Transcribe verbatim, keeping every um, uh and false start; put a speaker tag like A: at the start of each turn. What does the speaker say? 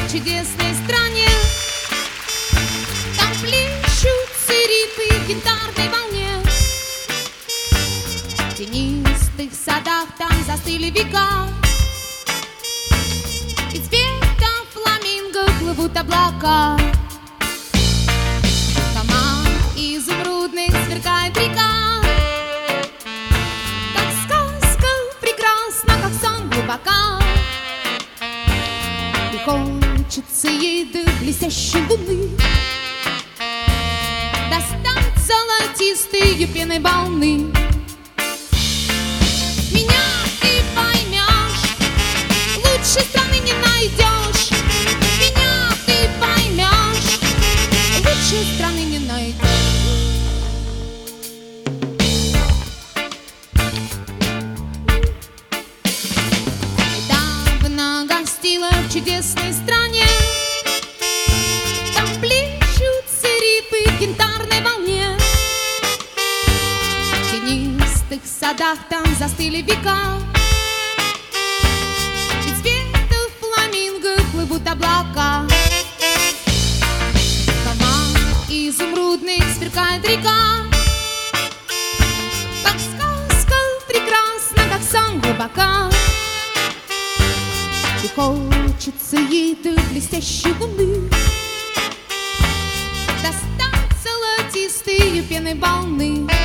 A: в чудесной стране. Там плещутся рифы в янтарной волне. В тенистых садах там застыли века, и цвета фламинго плывут облака. Дома изумрудных сверкает река, как сказка прекрасна, как сон глубока. И хочется ей до блестящей луны достать золотистые пены волны. Меня ты поймешь, лучше страны не найдешь. Меня ты поймешь, лучше страны не найдешь. Недавно гостила в чудесной стране. Там плещутся рифы в янтарной волне. В тенистых садах там застыли века, и цвета фламинго плывут облака. Дома изумрудных сверкает река, как сказка прекрасна, как сон глубока. И хочется ей до блестящей луны достать золотистые пены волны.